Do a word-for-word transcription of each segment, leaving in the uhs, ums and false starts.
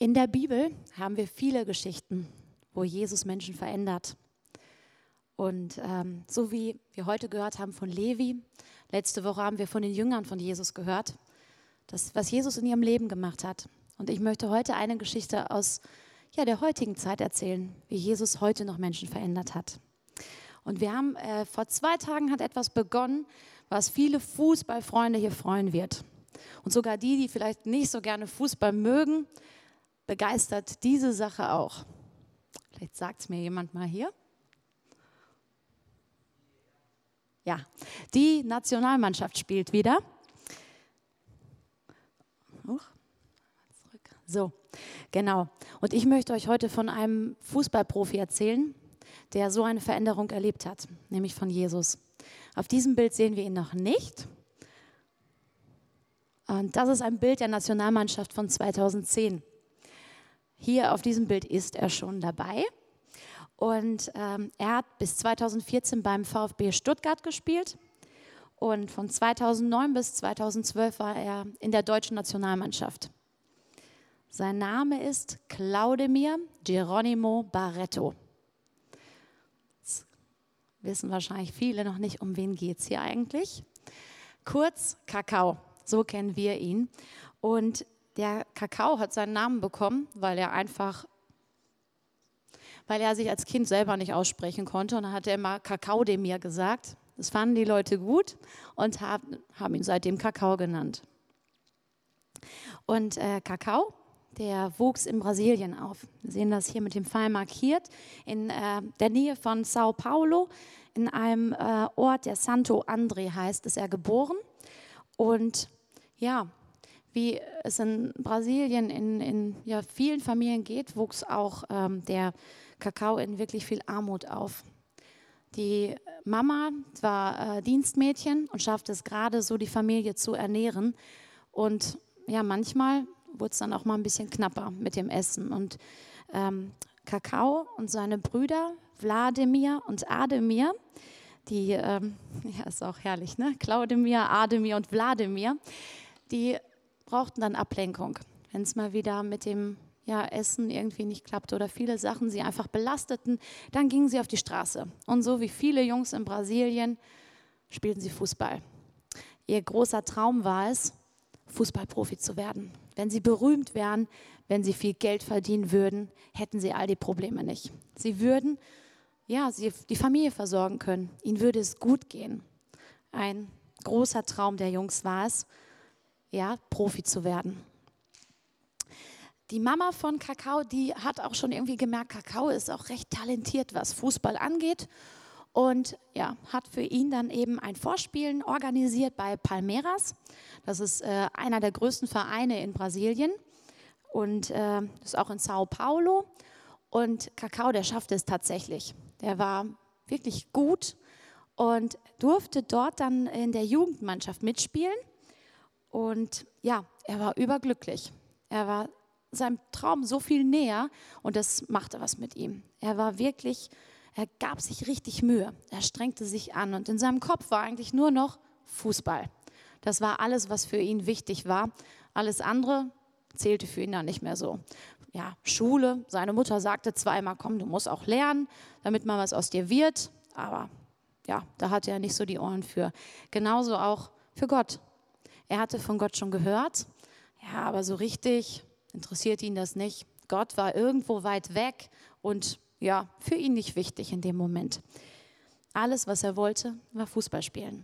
In der Bibel haben wir viele Geschichten, wo Jesus Menschen verändert. Und ähm, so wie wir heute gehört haben von Levi, letzte Woche haben wir von den Jüngern von Jesus gehört, das, was Jesus in ihrem Leben gemacht hat. Und ich möchte heute eine Geschichte aus ja, der heutigen Zeit erzählen, wie Jesus heute noch Menschen verändert hat. Und wir haben, äh, vor zwei Tagen hat etwas begonnen, was viele Fußballfreunde hier freuen wird. Und sogar die, die vielleicht nicht so gerne Fußball mögen, begeistert diese Sache auch. Vielleicht sagt es mir jemand mal hier. Ja, die Nationalmannschaft spielt wieder. Huch. Zurück. So, genau. Und ich möchte euch heute von einem Fußballprofi erzählen, der so eine Veränderung erlebt hat, nämlich von Jesus. Auf diesem Bild sehen wir ihn noch nicht. Und das ist ein Bild der Nationalmannschaft von zweitausendzehn. Hier auf diesem Bild ist er schon dabei. Und ähm, er hat bis zweitausendvierzehn beim VfB Stuttgart gespielt. Und von zweitausendneun bis zweitausendzwölf war er in der deutschen Nationalmannschaft. Sein Name ist Claudemir Geronimo Barreto. Jetzt wissen wahrscheinlich viele noch nicht, um wen geht es hier eigentlich. Kurz Kakao, so kennen wir ihn. Und der Kakao hat seinen Namen bekommen, weil er einfach, weil er sich als Kind selber nicht aussprechen konnte. Und dann hat er immer Kakaodemir gesagt. Das fanden die Leute gut und haben, haben ihn seitdem Kakao genannt. Und äh, Kakao, der wuchs in Brasilien auf. Wir sehen das hier mit dem Pfeil markiert. In äh, der Nähe von São Paulo, in einem äh, Ort, der Santo André heißt, ist er geboren. Und ja, wie es in Brasilien in, in ja, vielen Familien geht, wuchs auch ähm, der Kakao in wirklich viel Armut auf. Die Mama war äh, Dienstmädchen und schaffte es gerade so, die Familie zu ernähren. Und ja, manchmal wurde es dann auch mal ein bisschen knapper mit dem Essen. Und ähm, Kakao und seine Brüder Wladimir und Ademir, die, ähm, ja, ist auch herrlich, ne? Claudemir, Ademir und Wladimir, die brauchten dann Ablenkung, wenn es mal wieder mit dem ja, Essen irgendwie nicht klappte oder viele Sachen sie einfach belasteten, dann gingen sie auf die Straße. Und so wie viele Jungs in Brasilien spielten sie Fußball. Ihr großer Traum war es, Fußballprofi zu werden. Wenn sie berühmt wären, wenn sie viel Geld verdienen würden, hätten sie all die Probleme nicht. Sie würden ja, sie die Familie versorgen können. Ihnen würde es gut gehen. Ein großer Traum der Jungs war es, ja, Profi zu werden. Die Mama von Kakao, die hat auch schon irgendwie gemerkt, Kakao ist auch recht talentiert, was Fußball angeht. Und ja, hat für ihn dann eben ein Vorspielen organisiert bei Palmeiras. Das ist äh, einer der größten Vereine in Brasilien und äh, ist auch in São Paulo. Und Kakao, der schaffte es tatsächlich. Der war wirklich gut und durfte dort dann in der Jugendmannschaft mitspielen. Und ja, er war überglücklich. Er war seinem Traum so viel näher und das machte was mit ihm. Er war wirklich, er gab sich richtig Mühe. Er strengte sich an und in seinem Kopf war eigentlich nur noch Fußball. Das war alles, was für ihn wichtig war. Alles andere zählte für ihn dann nicht mehr so. Ja, Schule, seine Mutter sagte zweimal, komm, du musst auch lernen, damit mal was aus dir wird. Aber ja, da hatte er nicht so die Ohren für. Genauso auch für Gott. Er hatte von Gott schon gehört, ja, aber so richtig interessiert ihn das nicht. Gott war irgendwo weit weg und ja, für ihn nicht wichtig in dem Moment. Alles, was er wollte, war Fußball spielen.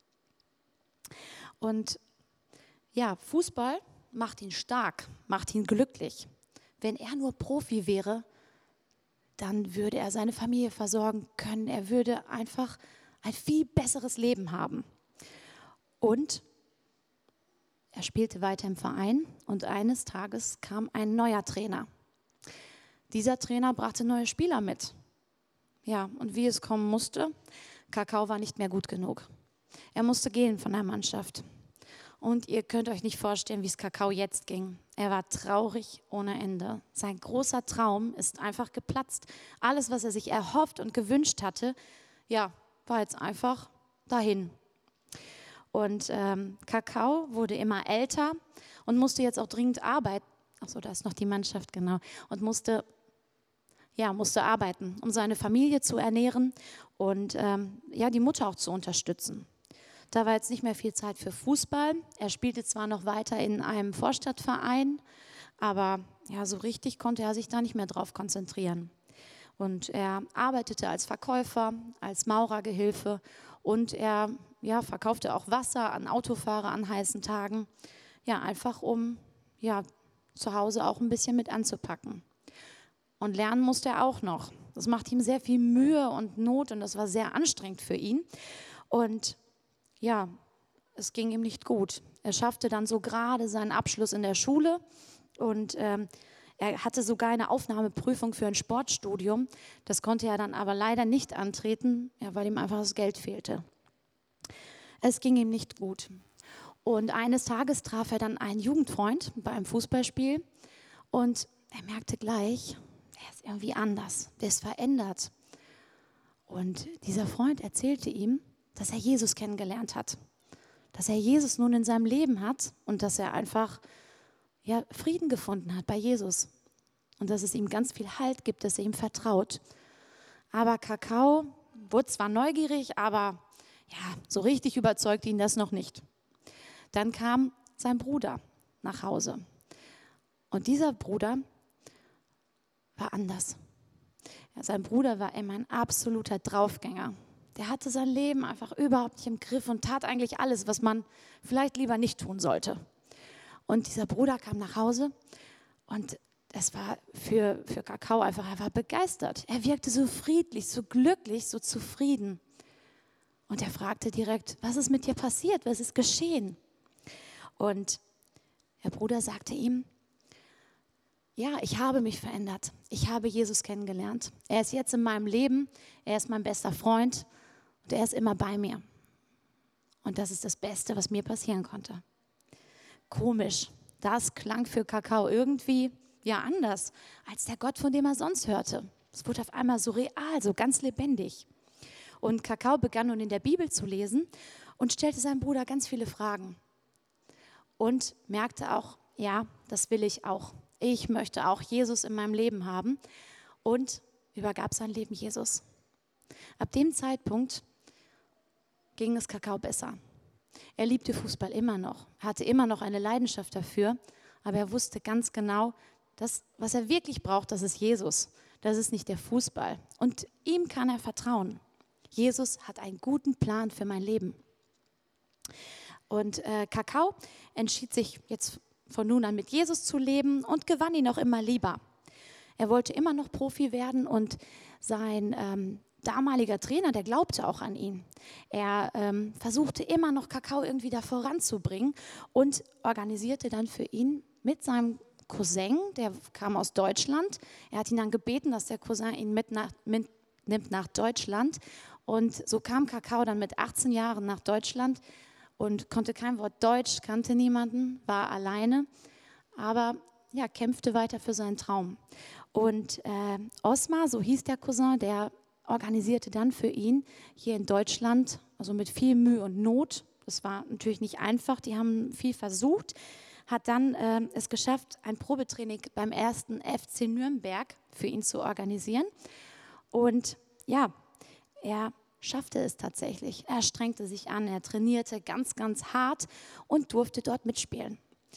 Und ja, Fußball macht ihn stark, macht ihn glücklich. Wenn er nur Profi wäre, dann würde er seine Familie versorgen können. Er würde einfach ein viel besseres Leben haben. Und er spielte weiter im Verein und eines Tages kam ein neuer Trainer. Dieser Trainer brachte neue Spieler mit. Ja, und wie es kommen musste, Kakao war nicht mehr gut genug. Er musste gehen von der Mannschaft. Und ihr könnt euch nicht vorstellen, wie es Kakao jetzt ging. Er war traurig ohne Ende. Sein großer Traum ist einfach geplatzt. Alles, was er sich erhofft und gewünscht hatte, ja, war jetzt einfach dahin. Und ähm, Kakao wurde immer älter und musste jetzt auch dringend Arbeit, Achso, da ist noch die Mannschaft, genau. Und musste, ja, musste arbeiten, um seine Familie zu ernähren und ähm, ja, die Mutter auch zu unterstützen. Da war jetzt nicht mehr viel Zeit für Fußball. Er spielte zwar noch weiter in einem Vorstadtverein, aber ja, so richtig konnte er sich da nicht mehr drauf konzentrieren. Und er arbeitete als Verkäufer, als Maurergehilfe und er ja, verkaufte auch Wasser an Autofahrer an heißen Tagen. Ja, einfach um ja, zu Hause auch ein bisschen mit anzupacken. Und lernen musste er auch noch. Das macht ihm sehr viel Mühe und Not und das war sehr anstrengend für ihn. Und ja, es ging ihm nicht gut. Er schaffte dann so gerade seinen Abschluss in der Schule und ähm, er hatte sogar eine Aufnahmeprüfung für ein Sportstudium. Das konnte er dann aber leider nicht antreten, ja, weil ihm einfach das Geld fehlte. Es ging ihm nicht gut. Und eines Tages traf er dann einen Jugendfreund bei einem Fußballspiel und er merkte gleich, er ist irgendwie anders, der ist verändert. Und dieser Freund erzählte ihm, dass er Jesus kennengelernt hat, dass er Jesus nun in seinem Leben hat und dass er einfach ja, Frieden gefunden hat bei Jesus und dass es ihm ganz viel Halt gibt, dass er ihm vertraut. Aber Kakao wurde zwar neugierig, aber ja, so richtig überzeugt ihn das noch nicht. Dann kam sein Bruder nach Hause. Und dieser Bruder war anders. Ja, sein Bruder war immer ein absoluter Draufgänger. Der hatte sein Leben einfach überhaupt nicht im Griff und tat eigentlich alles, was man vielleicht lieber nicht tun sollte. Und dieser Bruder kam nach Hause und es war für, für Kakao einfach, er war begeistert. Er wirkte so friedlich, so glücklich, so zufrieden. Und er fragte direkt, was ist mit dir passiert? Was ist geschehen? Und der Bruder sagte ihm, ja, ich habe mich verändert. Ich habe Jesus kennengelernt. Er ist jetzt in meinem Leben. Er ist mein bester Freund und er ist immer bei mir. Und das ist das Beste, was mir passieren konnte. Komisch. Das klang für Kakao irgendwie ja anders als der Gott, von dem er sonst hörte. Es wurde auf einmal so real, so ganz lebendig. Und Kakao begann nun in der Bibel zu lesen und stellte seinem Bruder ganz viele Fragen. Und merkte auch, ja, das will ich auch. Ich möchte auch Jesus in meinem Leben haben und übergab sein Leben Jesus. Ab dem Zeitpunkt ging es Kakao besser. Er liebte Fußball immer noch, hatte immer noch eine Leidenschaft dafür, aber er wusste ganz genau, dass, was er wirklich braucht, das ist Jesus. Das ist nicht der Fußball. Und ihm kann er vertrauen. Jesus hat einen guten Plan für mein Leben. Und äh, Kakao entschied sich jetzt von nun an mit Jesus zu leben und gewann ihn auch immer lieber. Er wollte immer noch Profi werden und sein ähm, damaliger Trainer, der glaubte auch an ihn. Er ähm, versuchte immer noch Kakao irgendwie da voranzubringen und organisierte dann für ihn mit seinem Cousin, der kam aus Deutschland. Er hat ihn dann gebeten, dass der Cousin ihn mit nach, mitnimmt nach Deutschland. Und so kam Kakao dann mit achtzehn Jahren nach Deutschland und konnte kein Wort Deutsch, kannte niemanden, war alleine, aber ja, kämpfte weiter für seinen Traum. Und äh, Osmar, so hieß der Cousin, der organisierte dann für ihn hier in Deutschland, also mit viel Mühe und Not. Das war natürlich nicht einfach, die haben viel versucht, hat dann äh, es geschafft, ein Probetraining beim ersten F C Nürnberg für ihn zu organisieren. Und ja, er schaffte es tatsächlich. Er strengte sich an, er trainierte ganz, ganz hart und durfte dort mitspielen.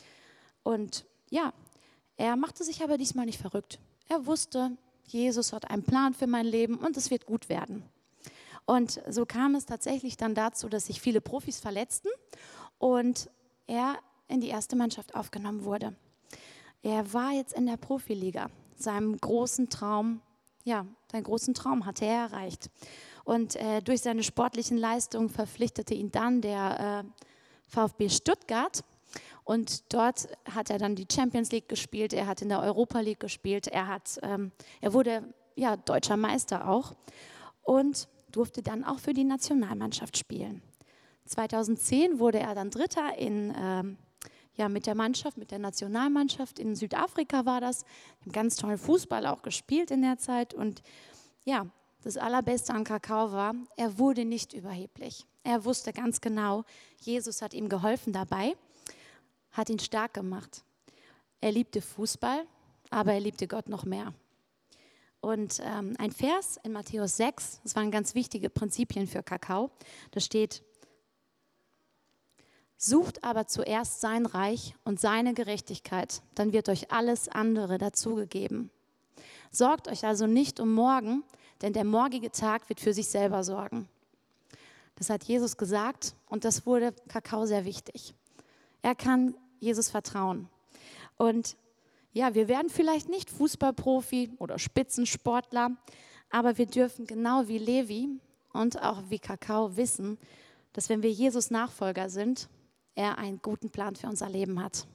Und ja, er machte sich aber diesmal nicht verrückt. Er wusste, Jesus hat einen Plan für mein Leben und es wird gut werden. Und so kam es tatsächlich dann dazu, dass sich viele Profis verletzten und er in die erste Mannschaft aufgenommen wurde. Er war jetzt in der Profiliga. Seinem großen Traum, ja, seinen großen Traum hatte er erreicht. Und äh, durch seine sportlichen Leistungen verpflichtete ihn dann der äh, VfB Stuttgart. Und dort hat er dann die Champions League gespielt, er hat in der Europa League gespielt, er, hat, ähm, er wurde ja, deutscher Meister auch und durfte dann auch für die Nationalmannschaft spielen. zweitausendzehn wurde er dann Dritter in, ähm, ja, mit der Mannschaft, mit der Nationalmannschaft. In Südafrika war das, haben ganz tollen Fußball auch gespielt in der Zeit. Und ja, das Allerbeste an Kakao war, er wurde nicht überheblich. Er wusste ganz genau, Jesus hat ihm geholfen dabei, hat ihn stark gemacht. Er liebte Fußball, aber er liebte Gott noch mehr. Und ähm, ein Vers in Matthäus sechs, das waren ganz wichtige Prinzipien für Kakao, da steht: Sucht aber zuerst sein Reich und seine Gerechtigkeit, dann wird euch alles andere dazugegeben. Sorgt euch also nicht um morgen, denn der morgige Tag wird für sich selber sorgen. Das hat Jesus gesagt und das wurde Kakao sehr wichtig. Er kann Jesus vertrauen. Und ja, wir werden vielleicht nicht Fußballprofi oder Spitzensportler, aber wir dürfen genau wie Levi und auch wie Kakao wissen, dass wenn wir Jesus Nachfolger sind, er einen guten Plan für unser Leben hat.